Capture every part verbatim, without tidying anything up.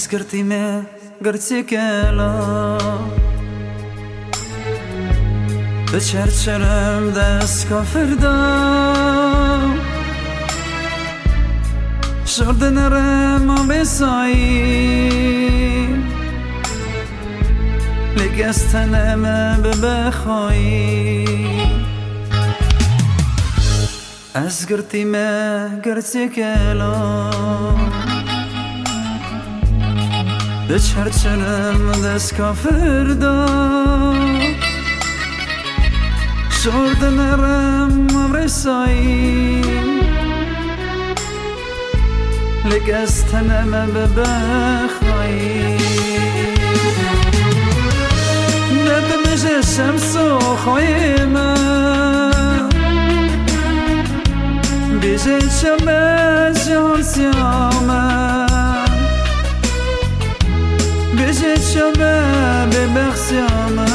گرتی me گرتی کلا به چرچرم دست کافردم شرد نرم بسایی لگستنم ببخایی از گرتی me گرتی کلا به چرچرم دست کافردم شرد نرم رسایی لگستنم ببخایی ندمش شمس و خواهیمه بیشه شمه جان سیامه بیشه شمه ببخسیامه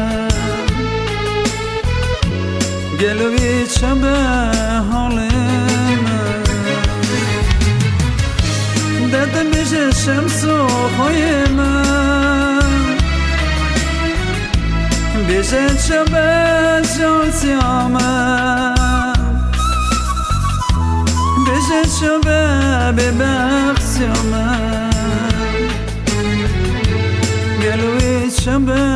گلوی شمه حالمه دادم بیشه شمس و خواهیمه بیشه شمه جان سیامه بیشه شمه ببخسیامه گلوی شمه